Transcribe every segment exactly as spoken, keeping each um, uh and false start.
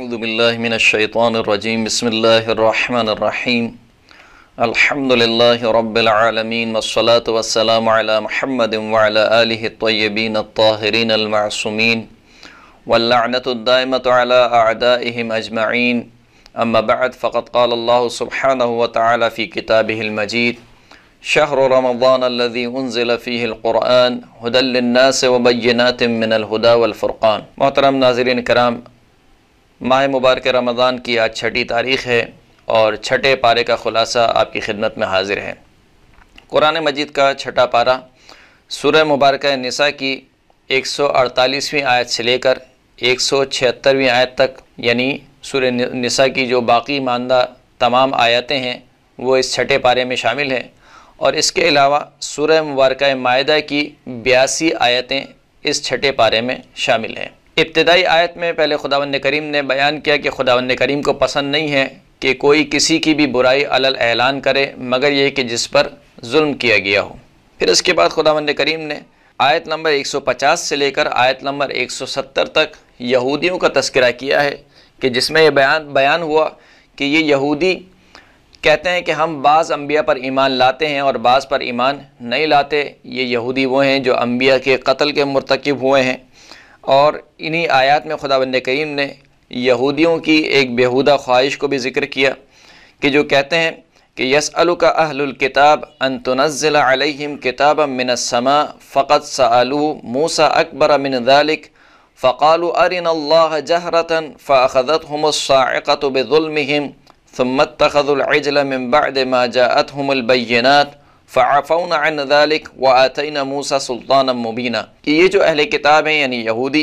اعوذ باللہ من الشیطان الرجیم بسم اللہ الرحمن الرحیم الحمد للہ رب العالمین والصلاة والسلام علی محمد وعلی آلہ الطیبین الطاہرین المعصومین واللعنة الدائمة علی اعدائهم اجمعین اما بعد فقد قال اللہ سبحانہ وتعالی فی کتابہ المجید شہر رمضان الذي انزل فیہ القرآن ہدی للناس وبینات من الہدی والفرقان۔ محترم ناظرین کرام، ماہ مبارک رمضان کی آج چھٹی تاریخ ہے اور چھٹے پارے کا خلاصہ آپ کی خدمت میں حاضر ہے۔ قرآن مجید کا چھٹا پارہ سورہ مبارکہ نساء کی ایک سو اڑتالیسویں آیت سے لے کر ایک سو چھہترویں آیت تک، یعنی سورہ نساء کی جو باقی ماندہ تمام آیتیں ہیں وہ اس چھٹے پارے میں شامل ہیں، اور اس کے علاوہ سورہ مبارکہ مائدہ کی بیاسی آیتیں اس چھٹے پارے میں شامل ہیں۔ ابتدائی آیت میں پہلے خداوند کریم نے بیان کیا کہ خداوند کریم کو پسند نہیں ہے کہ کوئی کسی کی بھی برائی علل اعلان کرے مگر یہ کہ جس پر ظلم کیا گیا ہو۔ پھر اس کے بعد خداوند کریم نے آیت نمبر ایک سو پچاس سے لے کر آیت نمبر ایک سو ستر تک یہودیوں کا تذکرہ کیا ہے، کہ جس میں یہ بیان بیان ہوا کہ یہ یہودی کہتے ہیں کہ ہم بعض انبیاء پر ایمان لاتے ہیں اور بعض پر ایمان نہیں لاتے۔ یہ یہودی وہ ہیں جو انبیاء کے قتل کے مرتکب ہوئے ہیں، اور انہی آیات میں خداوند کریم نے یہودیوں کی ایک بیہودہ خواہش کو بھی ذکر کیا، کہ جو کہتے ہیں کہ یسألک اہل الکتاب ان تنزل علیہم کتابا من السماء فقد سألوا موسیٰ اکبر من ذلک فقالوا ارنا اللہ جہرة فأخذتهم الصاعقة بظلمهم ثم اتخذوا العجل من بعد ما جاءتهم البینات فعفونا عن ذلك وآتینا موسیٰ سلطانا مبینا۔ کہ یہ جو اہل کتاب ہیں یعنی یہودی،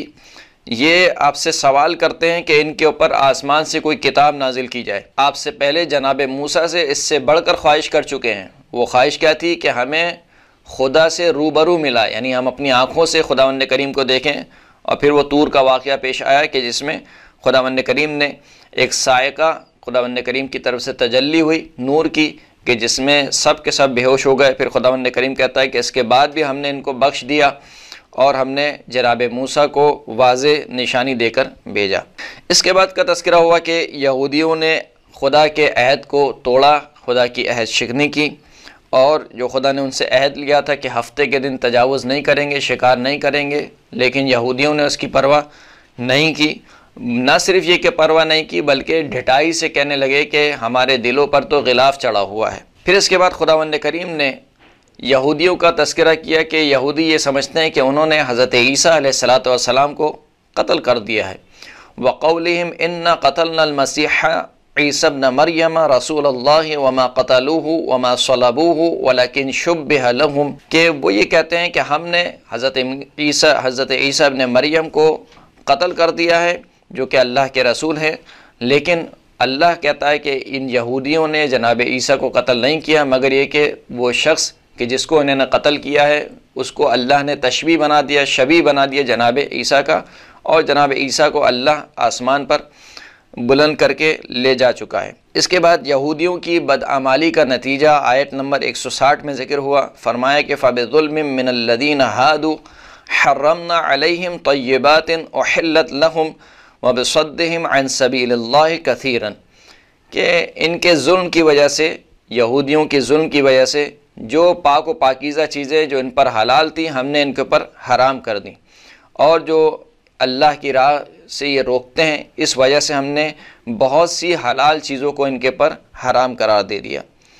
یہ آپ سے سوال کرتے ہیں کہ ان کے اوپر آسمان سے کوئی کتاب نازل کی جائے۔ آپ سے پہلے جناب موسیٰ سے اس سے بڑھ کر خواہش کر چکے ہیں۔ وہ خواہش کیا تھی کہ ہمیں خدا سے روبرو ملا، یعنی ہم اپنی آنکھوں سے خداوند کریم کو دیکھیں، اور پھر وہ طور کا واقعہ پیش آیا کہ جس میں خداوند کریم نے ایک صاعقہ خداوند کریم کی طرف سے تجلی ہوئی نور کی، کہ جس میں سب کے سب بے ہوش ہو گئے۔ پھر خداوند کریم کہتا ہے کہ اس کے بعد بھی ہم نے ان کو بخش دیا اور ہم نے جناب موسیٰ کو واضح نشانی دے کر بھیجا۔ اس کے بعد کا تذکرہ ہوا کہ یہودیوں نے خدا کے عہد کو توڑا، خدا کی عہد شکنی کی، اور جو خدا نے ان سے عہد لیا تھا کہ ہفتے کے دن تجاوز نہیں کریں گے، شکار نہیں کریں گے، لیکن یہودیوں نے اس کی پرواہ نہیں کی۔ نہ صرف یہ کہ پرواہ نہیں کی بلکہ ڈھٹائی سے کہنے لگے کہ ہمارے دلوں پر تو غلاف چڑھا ہوا ہے۔ پھر اس کے بعد خداوند کریم نے یہودیوں کا تذکرہ کیا کہ یہودی یہ سمجھتے ہیں کہ انہوں نے حضرت عیسیٰ علیہ الصلاۃ والسلام کو قتل کر دیا ہے۔ وَقَوْلِهِمْ إِنَّا قَتَلْنَا الْمَسِيحَ عِيسَى ابْنَ مَرْيَمَ رَسُولَ اللَّهِ وَمَا قَتَلُوهُ وَمَا صَلَبُوهُ وَلَكِنْ شُبِّهَ لَهُمْ، کہ وہ یہ کہتے ہیں کہ ہم نے حضرت عیسیٰ حضرت عیسیٰ ابن مریم کو قتل کر دیا ہے جو کہ اللہ کے رسول ہے، لیکن اللہ کہتا ہے کہ ان یہودیوں نے جناب عیسیٰ کو قتل نہیں کیا، مگر یہ کہ وہ شخص کہ جس کو انہوں نے قتل کیا ہے اس کو اللہ نے تشبیہ بنا دیا، شبیہ بنا دیا جناب عیسیٰ کا، اور جناب عیسیٰ کو اللہ آسمان پر بلند کر کے لے جا چکا ہے۔ اس کے بعد یہودیوں کی بدعمالی کا نتیجہ آیت نمبر ایک سو ساٹھ میں ذکر ہوا۔ فرمایا کہ فَبِظُلْمٍ مِّنَ الَّذِينَ هَادُوا حَرَّمْنَا عَلَيْهِمْ طَيِّبَاتٍ أُحِلَّتْ لَهُمْ وَبِصَدِّهِمْ عَنْ سَبِيلِ اللَّهِ كَثِيرًا، کہ ان کے ظلم کی وجہ سے، یہودیوں کے ظلم کی وجہ سے جو پاک و پاکیزہ چیزیں جو ان پر حلال تھیں ہم نے ان کے اوپر حرام کر دیں، اور جو اللہ کی راہ سے یہ روکتے ہیں اس وجہ سے ہم نے بہت سی حلال چیزوں کو ان کے پر حرام قرار دے دیا۔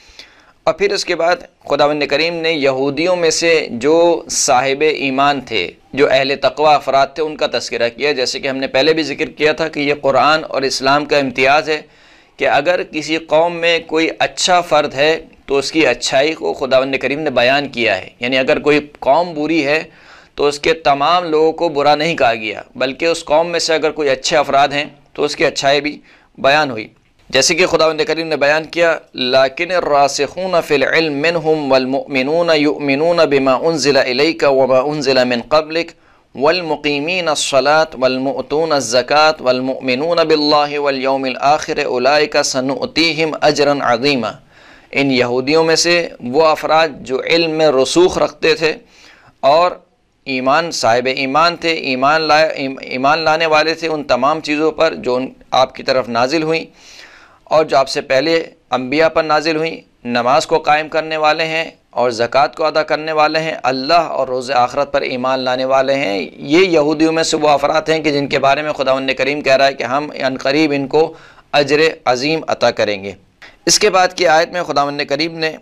اور پھر اس کے بعد خداوند کریم نے یہودیوں میں سے جو صاحب ایمان تھے، جو اہل تقوی افراد تھے، ان کا تذکرہ کیا، جیسے کہ ہم نے پہلے بھی ذکر کیا تھا کہ یہ قرآن اور اسلام کا امتیاز ہے کہ اگر کسی قوم میں کوئی اچھا فرد ہے تو اس کی اچھائی کو خداوند کریم نے بیان کیا ہے، یعنی اگر کوئی قوم بری ہے تو اس کے تمام لوگوں کو برا نہیں کہا گیا، بلکہ اس قوم میں سے اگر کوئی اچھے افراد ہیں تو اس کی اچھائی بھی بیان ہوئی، جیسے کہ خداوند کریم نے بیان کیا لیکن الراسخون فی العلم منہم والمؤمنون یؤمنون بما انزل الیک وما انزل من قبلک والمقیمین الصلاة والمؤتون الزکاة والمؤمنون باللہ والیوم الآخر اولئک سنؤتیہم اجرا عظیما۔ ان یہودیوں میں سے وہ افراد جو علم میں رسوخ رکھتے تھے اور ایمان صاحب ایمان تھے، ایمان لائے ایمان لانے والے تھے ان تمام چیزوں پر جو آپ کی طرف نازل ہوئیں اور جو آپ سے پہلے انبیاء پر نازل ہوئیں، نماز کو قائم کرنے والے ہیں اور زکوٰۃ کو ادا کرنے والے ہیں، اللہ اور روز آخرت پر ایمان لانے والے ہیں۔ یہ یہودیوں میں سے وہ افراد ہیں کہ جن کے بارے میں خداوند کریم کہہ رہا ہے کہ ہم ان قریب ان کو اجر عظیم عطا کریں گے۔ اس کے بعد کی آیت میں خداوند کریم نے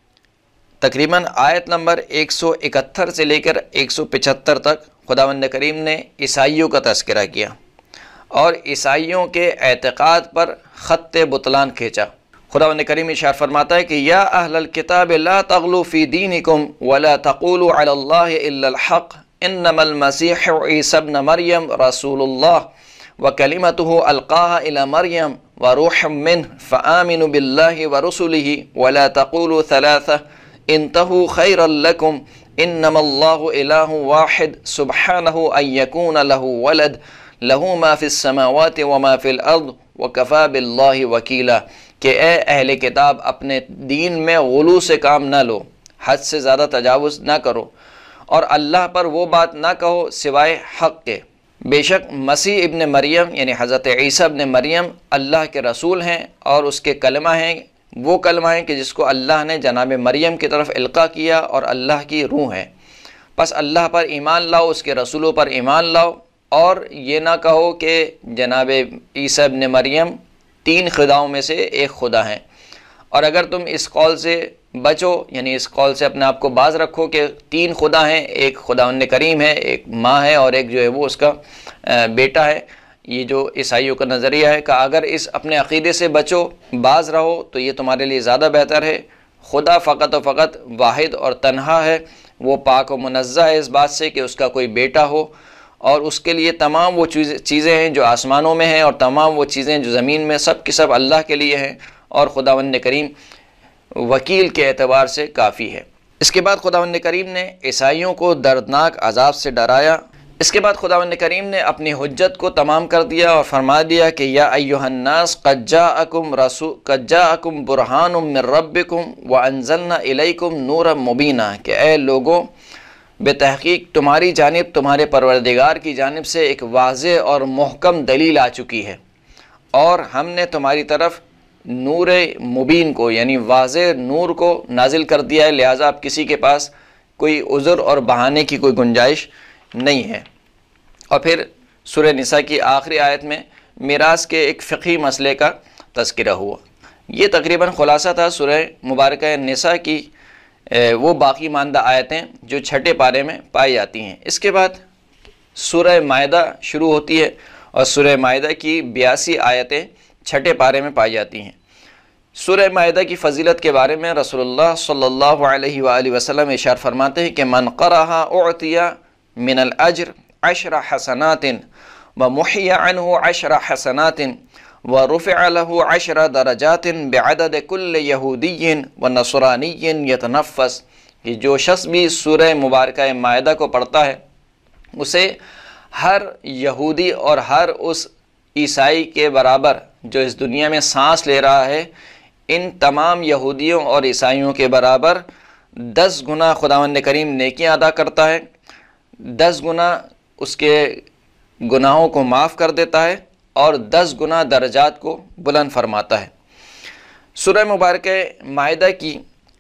تقریباً آیت نمبر ایک سو اکہتر سے لے کر ایک سو پچہتر تک خداوند کریم نے عیسائیوں کا تذکرہ کیا اور عیسائیوں کے اعتقاد پر خط بطلان کھینچا۔ خداوند کریم ارشاد فرماتا ہے کہ یا اہل الکتاب لا تغلوا فی دینکم ولا تقولوا علی اللہ الا الحق انما المسیح عیسی ابن مریم رسول اللہ وکلمتہ القاها الی مریم وروح منہ فآمنوا باللہ ورسلہ ولا تقولوا ثلاثہ انتہوا خیرا لکم انما اللہ الہ واحد سبحانہ ان یکون لہ ولد لہ ما فی السماوات وما فی الارض وکفا باللہ وکیلا، کہ اے اہل کتاب اپنے دین میں غلو سے کام نہ لو، حد سے زیادہ تجاوز نہ کرو اور اللہ پر وہ بات نہ کہو سوائے حق کے۔ بے شک مسیح ابن مریم یعنی حضرت عیسیٰ ابن مریم اللہ کے رسول ہیں اور اس کے کلمہ ہیں، وہ کلمہ ہیں کہ جس کو اللہ نے جناب مریم کی طرف القاء کیا اور اللہ کی روح ہے۔ پس اللہ پر ایمان لاؤ، اس کے رسولوں پر ایمان لاؤ اور یہ نہ کہو کہ جناب عیسیٰ ابن مریم تین خداؤں میں سے ایک خدا ہیں، اور اگر تم اس قول سے بچو یعنی اس قول سے اپنے آپ کو باز رکھو کہ تین خدا ہیں، ایک خداوند کریم ہے، ایک ماں ہے اور ایک جو ہے وہ اس کا بیٹا ہے، یہ جو عیسائیوں کا نظریہ ہے کہ اگر اس اپنے عقیدے سے بچو، باز رہو تو یہ تمہارے لیے زیادہ بہتر ہے۔ خدا فقط و فقط واحد اور تنہا ہے، وہ پاک و منزہ ہے اس بات سے کہ اس کا کوئی بیٹا ہو، اور اس کے لیے تمام وہ چیزیں ہیں جو آسمانوں میں ہیں اور تمام وہ چیزیں جو زمین میں، سب کی سب اللہ کے لیے ہیں، اور خداوند کریم وکیل کے اعتبار سے کافی ہے۔ اس کے بعد خداوند کریم نے عیسائیوں کو دردناک عذاب سے ڈرایا۔ اس کے بعد خداوند کریم نے اپنی حجت کو تمام کر دیا اور فرما دیا کہ یا ایھا الناس قد جاءکم رسول قد جاءکم برہان من ربکم وانزلنا الیکم نورا مبینا، کہ اے لوگوں بے تحقیق تمہاری جانب تمہارے پروردگار کی جانب سے ایک واضح اور محکم دلیل آ چکی ہے، اور ہم نے تمہاری طرف نور مبین کو یعنی واضح نور کو نازل کر دیا ہے، لہٰذا اب کسی کے پاس کوئی عذر اور بہانے کی کوئی گنجائش نہیں ہے۔ اور پھر سورہ نساء کی آخری آیت میں میراث کے ایک فقہی مسئلے کا تذکرہ ہوا۔ یہ تقریباً خلاصہ تھا سورہ مبارکہ نساء کی وہ باقی ماندہ آیتیں جو چھٹے پارے میں پائی جاتی ہیں۔ اس کے بعد سورہ مائدہ شروع ہوتی ہے اور سورہ مائدہ کی بیاسی آیتیں چھٹے پارے میں پائی جاتی ہیں۔ سورہ مائدہ کی فضیلت کے بارے میں رسول اللہ صلی اللہ علیہ وآلہ وسلم ارشاد فرماتے ہیں کہ من قرأها اعطی من الاجر عشر حسنات ومحی عنہ عشر حسنات ورفع له عشر درجات بعدد کل یہودی ونصرانی یتنفس، کہ جو شخص بھی سورہ مبارکہ مائدہ کو پڑھتا ہے اسے ہر یہودی اور ہر اس عیسائی کے برابر جو اس دنیا میں سانس لے رہا ہے، ان تمام یہودیوں اور عیسائیوں کے برابر دس گنا خداوند کریم نیکیاں ادا کرتا ہے، دس گنا اس کے گناہوں کو معاف کر دیتا ہے اور دس گنا درجات کو بلند فرماتا ہے۔ سورہ مبارکہ مائدہ کی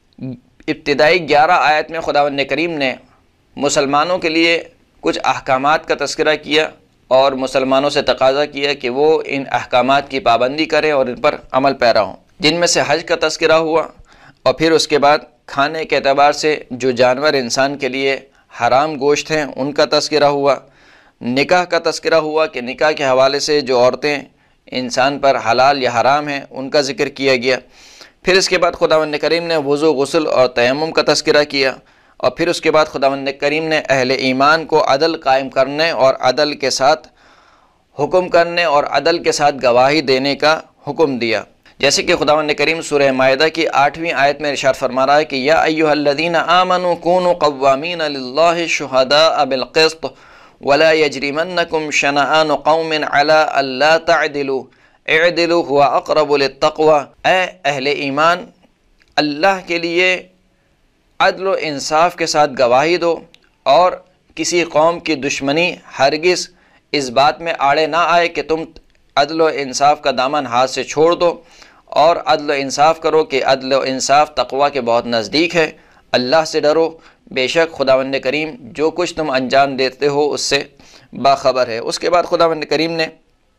ابتدائی گیارہ آیت میں خداوند کریم نے مسلمانوں کے لیے کچھ احکامات کا تذکرہ کیا اور مسلمانوں سے تقاضا کیا کہ وہ ان احکامات کی پابندی کریں اور ان پر عمل پیرا ہوں، جن میں سے حج کا تذکرہ ہوا، اور پھر اس کے بعد کھانے کے اعتبار سے جو جانور انسان کے لیے حرام گوشت ہیں ان کا تذکرہ ہوا، نکاح کا تذکرہ ہوا کہ نکاح کے حوالے سے جو عورتیں انسان پر حلال یا حرام ہیں ان کا ذکر کیا گیا۔ پھر اس کے بعد خداوند کریم نے وضو، غسل اور تیمم کا تذکرہ کیا، اور پھر اس کے بعد خداوند کریم نے اہل ایمان کو عدل قائم کرنے اور عدل کے ساتھ حکم کرنے اور عدل کے ساتھ گواہی دینے کا حکم دیا، جیسے کہ خداوند کریم سورہ مائدہ کی آٹھویں آیت میں ارشاد فرما رہا ہے کہ یا ایھا الذین آمنوا کونوا قوامین للہ شہداء بالقسط ولا یجرمنکم شنآن قوم علی الا تعدلوا اعدلوا هو اقرب للتقوی، اے اہل ایمان اللہ کے لیے عدل و انصاف کے ساتھ گواہی دو اور کسی قوم کی دشمنی ہرگز اس بات میں آڑے نہ آئے کہ تم عدل و انصاف کا دامن ہاتھ سے چھوڑ دو اور عدل و انصاف کرو کہ عدل و انصاف تقویٰ کے بہت نزدیک ہے۔ اللہ سے ڈرو، بے شک خداوند کریم جو کچھ تم انجام دیتے ہو اس سے باخبر ہے۔ اس کے بعد خداوند کریم نے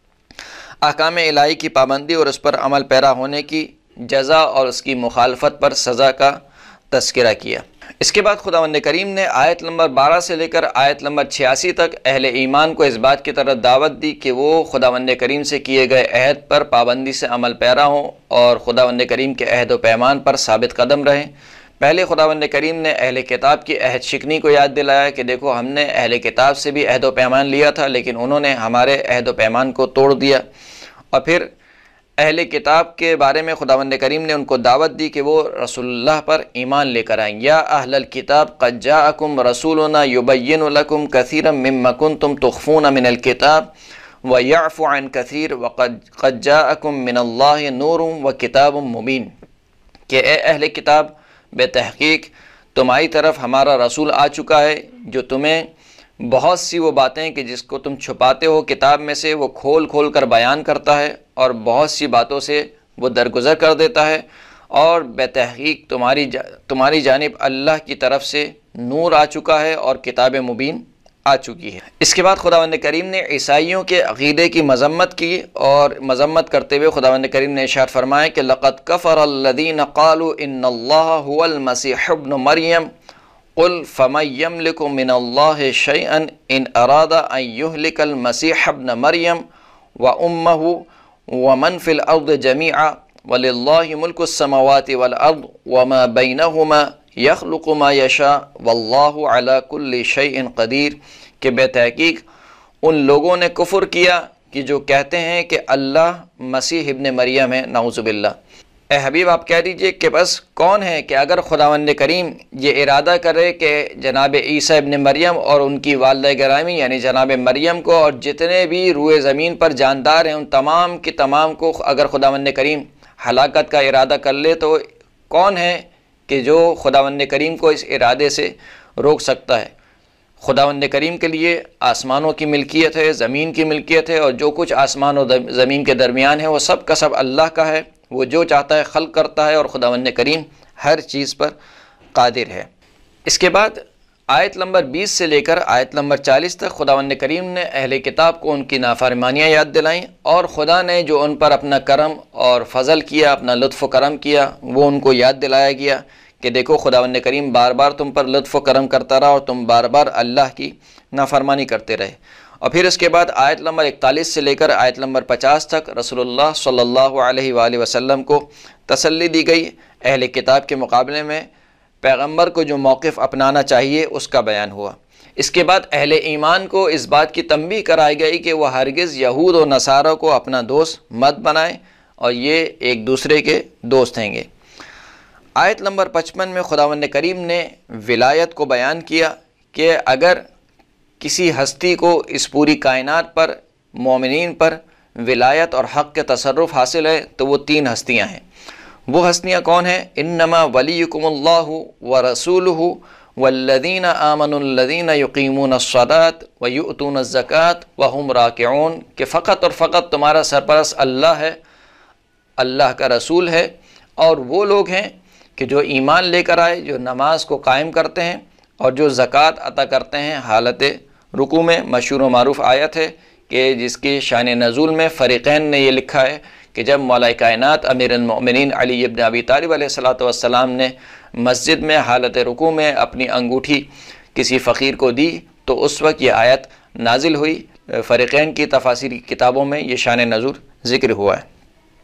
احکام الہی کی پابندی اور اس پر عمل پیرا ہونے کی جزا اور اس کی مخالفت پر سزا کا تذکرہ کیا۔ اس کے بعد خداوند کریم نے آیت نمبر بارہ سے لے کر آیت نمبر چھیاسی تک اہل ایمان کو اس بات کی طرف دعوت دی کہ وہ خداوند کریم سے کیے گئے عہد پر پابندی سے عمل پیرا ہوں اور خداوند کریم کے عہد و پیمان پر ثابت قدم رہیں۔ پہلے خداوند کریم نے اہل کتاب کی عہد شکنی کو یاد دلایا کہ دیکھو ہم نے اہل کتاب سے بھی عہد و پیمان لیا تھا لیکن انہوں نے ہمارے عہد و پیمان کو توڑ دیا، اور پھر اہل کتاب کے بارے میں خداوند کریم نے ان کو دعوت دی کہ وہ رسول اللہ پر ایمان لے کر آئیں۔ یا اہل الکتاب قد جاءکم رسولنا یبین لکم کثیرا مما کنتم تخفون من الکتاب ویعفو عن کثیر وقد قد جاءکم من اللہ نور وکتاب مبین، کہ اے اہل کتاب بے تحقیق تمہاری طرف ہمارا رسول آ چکا ہے جو تمہیں بہت سی وہ باتیں کہ جس کو تم چھپاتے ہو کتاب میں سے وہ کھول کھول کر بیان کرتا ہے اور بہت سی باتوں سے وہ درگزر کر دیتا ہے، اور بے تحقیق تمہاری جا تمہاری جانب اللہ کی طرف سے نور آ چکا ہے اور کتاب مبین آ چکی ہے۔ اس کے بعد خداوند کریم نے عیسائیوں کے عقیدے کی مذمت کی اور مذمت کرتے ہوئے خداوند کریم نے ارشاد فرمایا کہ لقد کفر الذین قالوا ان اللہ هو المسیح ابن مریم قل فمن یملک من اللہ شیئا ان اراد ان یہلک المسیح ابن مریم وامہ ومن فی الارض جمیعا وللہ ملک السماوات والارض وما بینہما یخلق ما یشاء واللہ علی کل شیء قدیر، کہ بے تحقیق ان لوگوں نے کفر کیا کہ جو کہتے ہیں کہ اللہ مسیح ابن مریم ہے، نعوذ باللہ۔ اے حبیب آپ کہہ دیجئے کہ بس کون ہے کہ اگر خداوند کریم یہ ارادہ کرے کہ جناب عیسیٰ ابن مریم اور ان کی والدہ گرامی یعنی جناب مریم کو اور جتنے بھی روئے زمین پر جاندار ہیں ان تمام کے تمام کو اگر خداوند کریم ہلاکت کا ارادہ کر لے تو کون ہے کہ جو خداوند کریم کو اس ارادے سے روک سکتا ہے؟ خداوند کریم کے لیے آسمانوں کی ملکیت ہے، زمین کی ملکیت ہے، اور جو کچھ آسمان و زمین کے درمیان ہے وہ سب کا سب اللہ کا ہے، وہ جو چاہتا ہے خلق کرتا ہے اور خداوند کریم ہر چیز پر قادر ہے۔ اس کے بعد آیت نمبر بیس سے لے کر آیت نمبر چالیس تک خداوند کریم نے اہل کتاب کو ان کی نافرمانیاں یاد دلائیں اور خدا نے جو ان پر اپنا کرم اور فضل کیا، اپنا لطف و کرم کیا، وہ ان کو یاد دلایا گیا کہ دیکھو خداوند کریم بار بار تم پر لطف و کرم کرتا رہا اور تم بار بار اللہ کی نافرمانی کرتے رہے۔ اور پھر اس کے بعد آیت نمبر اکتالیس سے لے کر آیت نمبر پچاس تک رسول اللہ صلی اللہ علیہ وآلہ وسلم کو تسلی دی گئی، اہل کتاب کے مقابلے میں پیغمبر کو جو موقف اپنانا چاہیے اس کا بیان ہوا۔ اس کے بعد اہل ایمان کو اس بات کی تنبیہ کرائی گئی کہ وہ ہرگز یہود و نصارہ کو اپنا دوست مت بنائیں اور یہ ایک دوسرے کے دوست ہیں گے۔ آیت نمبر پچپن میں خداوند کریم نے ولایت کو بیان کیا کہ اگر کسی ہستی کو اس پوری کائنات پر مومنین پر ولایت اور حق کے تصرف حاصل ہے تو وہ تین ہستیاں ہیں۔ وہ ہستیاں کون ہیں؟ انما ولیکم اللہ ورسولہ والذین آمنوا الذین یقیمون الصلاۃ ویؤتون الزکاۃ وہم راکعون، کہ فقط اور فقط تمہارا سرپرست اللہ ہے، اللہ کا رسول ہے، اور وہ لوگ ہیں کہ جو ایمان لے کر آئے، جو نماز کو قائم کرتے ہیں اور جو زکوٰۃ عطا کرتے ہیں حالت رکوع میں۔ مشہور و معروف آیت ہے کہ جس کی شان نزول میں فریقین نے یہ لکھا ہے کہ جب مولا کائنات امیر المؤمنین علی ابن ابی طالب علیہ الصلوۃ والسلام نے مسجد میں حالت رکوع میں اپنی انگوٹھی کسی فقیر کو دی تو اس وقت یہ آیت نازل ہوئی۔ فریقین کی تفاسیری کتابوں میں یہ شان نزول ذکر ہوا ہے۔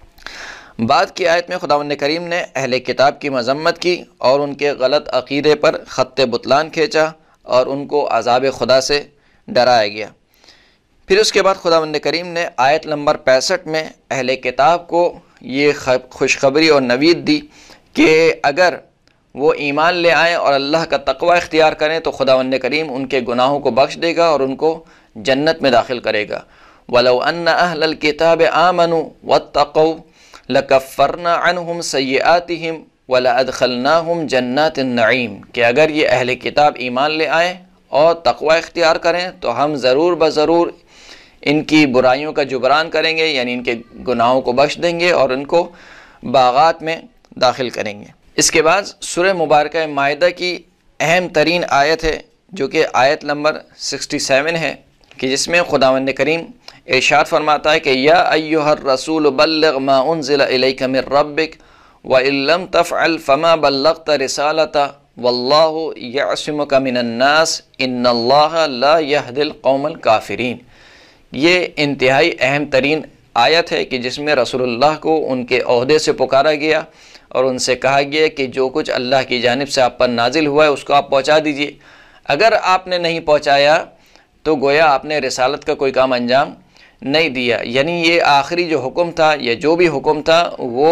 بعد کی آیت میں خداوند کریم نے اہل کتاب کی مذمت کی اور ان کے غلط عقیدے پر خط بطلان کھینچا اور ان کو عذاب خدا سے ڈرایا گیا۔ پھر اس کے بعد خداوند کریم نے آیت نمبر پینسٹھ میں اہل کتاب کو یہ خوشخبری اور نوید دی کہ اگر وہ ایمان لے آئیں اور اللہ کا تقوی اختیار کریں تو خداوند کریم ان کے گناہوں کو بخش دے گا اور ان کو جنت میں داخل کرے گا۔ وَلَوْ أَنَّ أَهْلَ الْكِتَابِ آمَنُوا وَاتَّقَوْا لَكَفَّرْنَا عَنْهُمْ سَيِّئَاتِهِمْ وَلَأَدْخَلْنَاهُمْ جَنَّاتِ النَّعِيمِ، کہ اگر یہ اہل کتاب ایمان لے آئیں اور تقوی اختیار کریں تو ہم ضرور بضرور ان کی برائیوں کا جبران کریں گے، یعنی ان کے گناہوں کو بخش دیں گے اور ان کو باغات میں داخل کریں گے۔ اس کے بعد سورہ مبارکہ مائدہ کی اہم ترین آیت ہے جو کہ آیت نمبر سکسٹی سیون ہے، کہ جس میں خداوند کریم ارشاد فرماتا ہے کہ یا ایھا الرسول بلغ ما انزل الیک من ربک وان لم تفعل فما بلغت رسالتہ واللہ یعصمک من الناس ان اللہ لا یہدی القوم الکافرین۔ یہ انتہائی اہم ترین آیت ہے کہ جس میں رسول اللہ کو ان کے عہدے سے پکارا گیا اور ان سے کہا گیا کہ جو کچھ اللہ کی جانب سے آپ پر نازل ہوا ہے اس کو آپ پہنچا دیجئے۔ اگر آپ نے نہیں پہنچایا تو گویا آپ نے رسالت کا کوئی کام انجام نہیں دیا، یعنی یہ آخری جو حکم تھا یا جو بھی حکم تھا وہ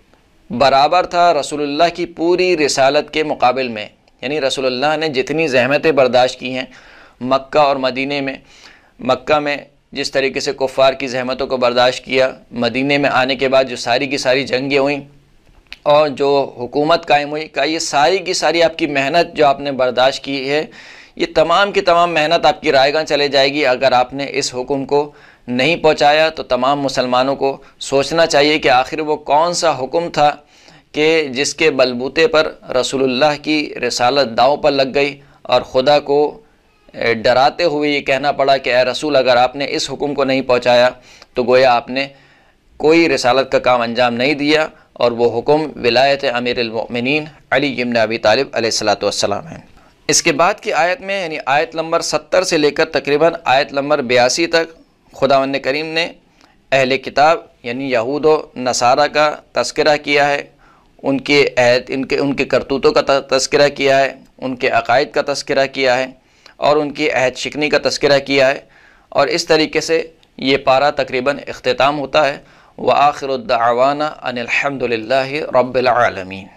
برابر تھا رسول اللہ کی پوری رسالت کے مقابل میں۔ یعنی رسول اللہ نے جتنی زحمتیں برداشت کی ہیں مکہ اور مدینے میں، مکہ میں جس طریقے سے کفار کی زحمتوں کو برداشت کیا، مدینے میں آنے کے بعد جو ساری کی ساری جنگیں ہوئیں اور جو حکومت قائم ہوئی، کہ یہ ساری کی ساری آپ کی محنت جو آپ نے برداشت کی ہے، یہ تمام کی تمام محنت آپ کی رائے گاہ چلے جائے گی اگر آپ نے اس حکم کو نہیں پہنچایا۔ تو تمام مسلمانوں کو سوچنا چاہیے کہ آخر وہ کون سا حکم تھا کہ جس کے بلبوتے پر رسول اللہ کی رسالت داؤں پر لگ گئی اور خدا کو ڈراتے ہوئے یہ کہنا پڑا کہ اے رسول اگر آپ نے اس حکم کو نہیں پہنچایا تو گویا آپ نے کوئی رسالت کا کام انجام نہیں دیا، اور وہ حکم ولایت امیر المؤمنین علی بن ابی طالب علیہ الصلاۃ والسلام ہے۔ اس کے بعد کی آیت میں یعنی آیت نمبر ستر سے لے کر تقریباً آیت نمبر بیاسی تک خداوند کریم نے اہل کتاب یعنی یہود و نصارہ کا تذکرہ کیا ہے، ان کے عہد ان کے ان کے کرتوتوں کا تذکرہ کیا ہے، ان کے عقائد کا تذکرہ کیا ہے اور ان کی عہد شکنی کا تذکرہ کیا ہے، اور اس طریقے سے یہ پارہ تقریباً اختتام ہوتا ہے۔ وآخر الدعوانا ان الحمد للہ رب العالمین۔